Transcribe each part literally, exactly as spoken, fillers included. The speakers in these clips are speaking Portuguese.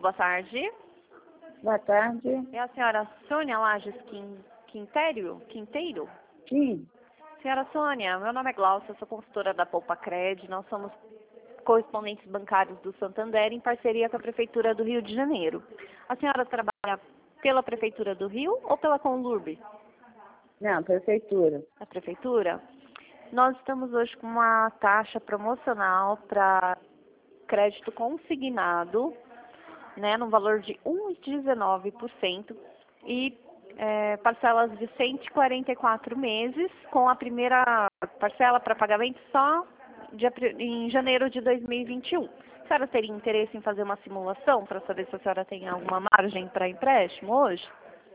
boa tarde. Boa tarde. É a senhora Sônia Lages Quin- Quinteiro? Quinteiro? Sim. Senhora Sônia, meu nome é Glaucia, eu sou consultora da Poupa Cred. Nós somos correspondentes bancários do Santander em parceria com a Prefeitura do Rio de Janeiro. A senhora trabalha pela Prefeitura do Rio ou pela Conlurb? Não, prefeitura. A Prefeitura? Nós estamos hoje com uma taxa promocional para crédito consignado, né, no valor de um vírgula dezenove por cento e é, parcelas de cento e quarenta e quatro meses, com a primeira parcela para pagamento só de, em janeiro de dois mil e vinte e um. A senhora teria interesse em fazer uma simulação para saber se a senhora tem alguma margem para empréstimo hoje?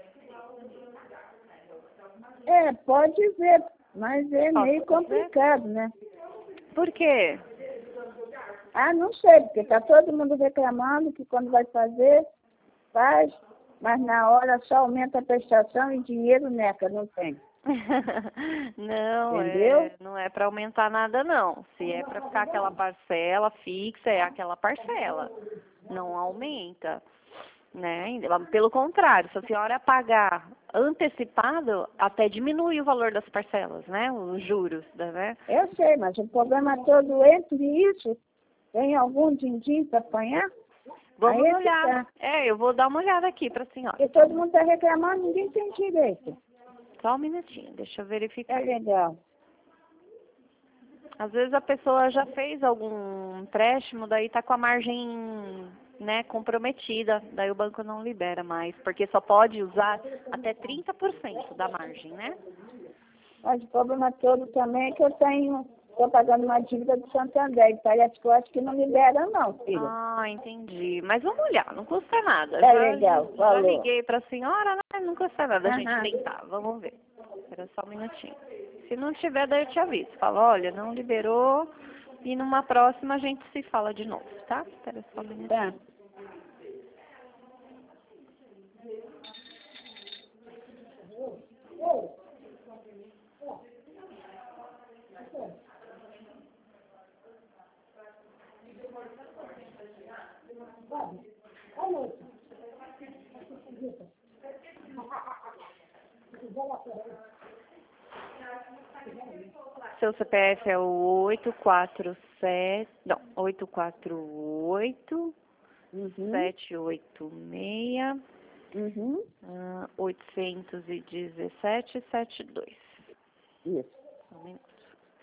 É, pode ver, mas é Posso meio fazer? complicado, né? Por quê? Ah, não sei, porque tá todo mundo reclamando que quando vai fazer, faz, mas na hora só aumenta a prestação e dinheiro neca, não tem. Não, Entendeu? é, não é para aumentar nada não. Se é para ficar aquela parcela fixa, é aquela parcela. Não aumenta, né? Pelo contrário, se a senhora pagar antecipado, até diminui o valor das parcelas, né? Os juros, né? Eu sei, mas o problema todo entre isso, tem algum din-din para apanhar? Vamos Aí é que olhar. tá. É, eu vou dar uma olhada aqui para a senhora. Porque todo mundo está reclamando, ninguém tem direito. Só um minutinho, deixa eu verificar. É legal. Às vezes a pessoa já fez algum empréstimo, daí está com a margem, né, comprometida, daí o banco não libera mais, porque só pode usar até trinta por cento da margem, né? Mas o problema todo também é que eu tenho, estou pagando uma dívida do Santander, e parece que eu acho que não libera não, filha. Ah, entendi. Mas vamos olhar, não custa nada. É já, legal, já falou. liguei para a senhora, né? Não custa nada a gente Aham. tentar. Vamos ver. Espera só um minutinho. Se não tiver, daí eu te aviso. Fala, olha, não liberou e numa próxima a gente se fala de novo, tá? Espera só um minutinho. Tá. Seu C P F é o oito quatro sete, não, oito quatro oito, Uhum. sete oito seis, Uhum. ah, oitocentos e dezessete, setenta e dois. Isso. Só um minuto.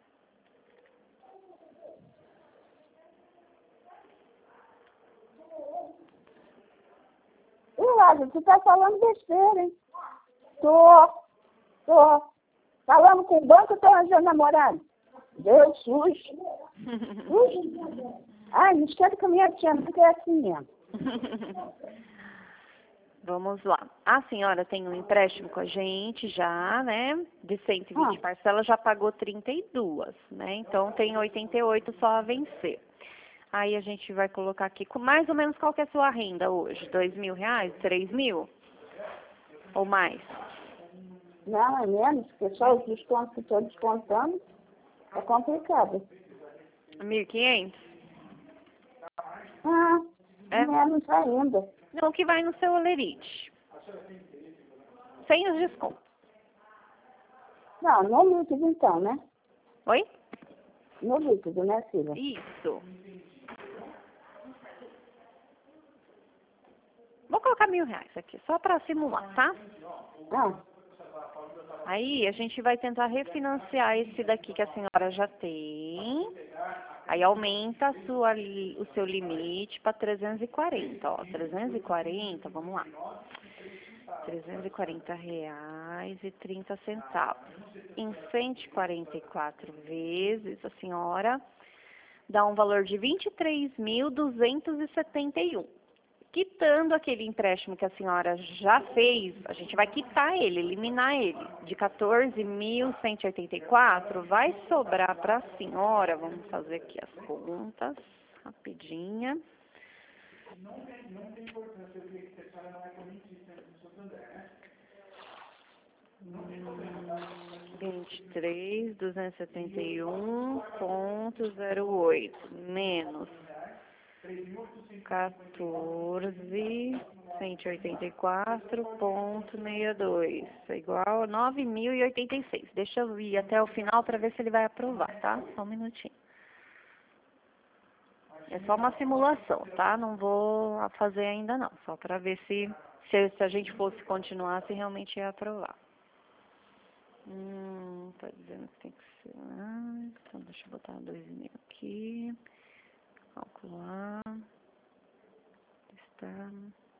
E Lázaro, você está falando besteira, hein? Tô, tô. Falando com o banco, estou arranjando namorado. Deus, sujo. Sujo. Ai, não esquece que a minha tia nunca é assim mesmo. Vamos lá. A senhora tem um empréstimo com a gente já, né? De cento e vinte Ah. parcelas, já pagou trinta e duas, né? Então tem oitenta e oito só a vencer. Aí a gente vai colocar aqui, com mais ou menos qual que é a sua renda hoje? Dois mil reais? Três mil? Ou mais? Não, é menos, porque só os descontos que estou descontando é complicado. Mil e quinhentos? Ah, É? menos ainda. Não, que vai no seu olerite. Sem os descontos. Não, no líquido então, né? Oi? No líquido, né, filha? Isso. Vou colocar mil reais aqui, só para simular, tá? Ah, Aí a gente vai tentar refinanciar esse daqui que a senhora já tem. Aí aumenta a sua, li- o seu limite para trezentos e quarenta, ó. trezentos e quarenta, vamos lá. trezentos e quarenta reais e trinta centavos. Em cento e quarenta e quatro vezes, a senhora dá um valor de vinte e três mil duzentos e setenta e um. Quitando aquele empréstimo que a senhora já fez, a gente vai quitar ele, eliminar ele. De quatorze mil cento e oitenta e quatro, vai sobrar para a senhora, vamos fazer aqui as contas, rapidinha. vinte e três mil duzentos e setenta e um vírgula zero oito menos quatorze, cento e oitenta e quatro ponto sessenta e dois. É igual a nove mil e oitenta e seis. Deixa eu ir até o final para ver se ele vai aprovar, tá? Só um minutinho. É só uma simulação, tá? Não vou fazer ainda não. Só para ver se, se, se a gente fosse continuar, se realmente ia aprovar. Hum, tá dizendo que tem que ser... Ah, então deixa eu botar dois e meio aqui. Calcular. Está...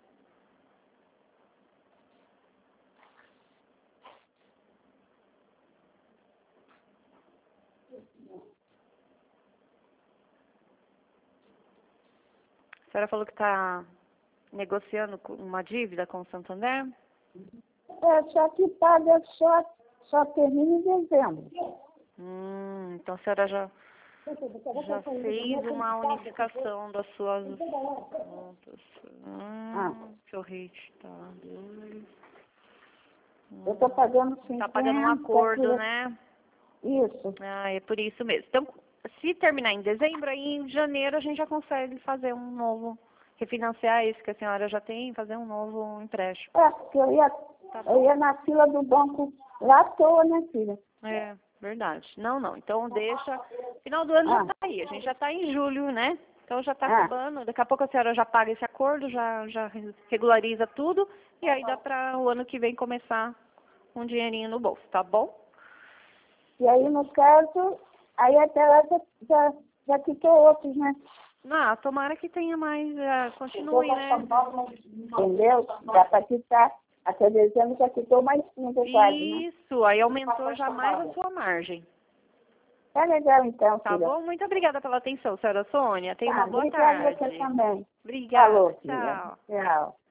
A senhora falou que está negociando com uma dívida com o Santander? É, só que paga só, só termina em dezembro. Hum, então a senhora já, já fez uma unificação das suas contas. Hum, Ah. seu rate tá dois. Eu estou pagando cinquenta. Tá pagando um acordo, né? Isso. Ah, é por isso mesmo. Então, se terminar em dezembro, aí em janeiro a gente já consegue fazer um novo, refinanciar esse que a senhora já tem, fazer um novo empréstimo. É, porque eu ia, Tá eu ia na fila do banco lá à toa, né, filha? É, verdade. Não, não. Então deixa. Final do ano Ah. já tá aí. A gente já tá em julho, né? Então já tá Ah. acabando. Daqui a pouco a senhora já paga esse acordo, já, já regulariza tudo. E aí dá para o ano que vem começar um dinheirinho no bolso, tá bom? E aí, no caso, aí até lá já, já, já quitou outros, né? Ah, tomara que tenha mais, uh, continue, né? Entendeu? Dá para quitar. Até dezembro já quitou mais cinco, quase, né? Isso, aí aumentou já mais a sua margem. Tá legal, então, Tá filha. bom? Muito obrigada pela atenção, senhora Sônia. Tenha Tá, uma boa obrigada tarde. você também. Obrigada. Falou, filha. Tchau. Tchau.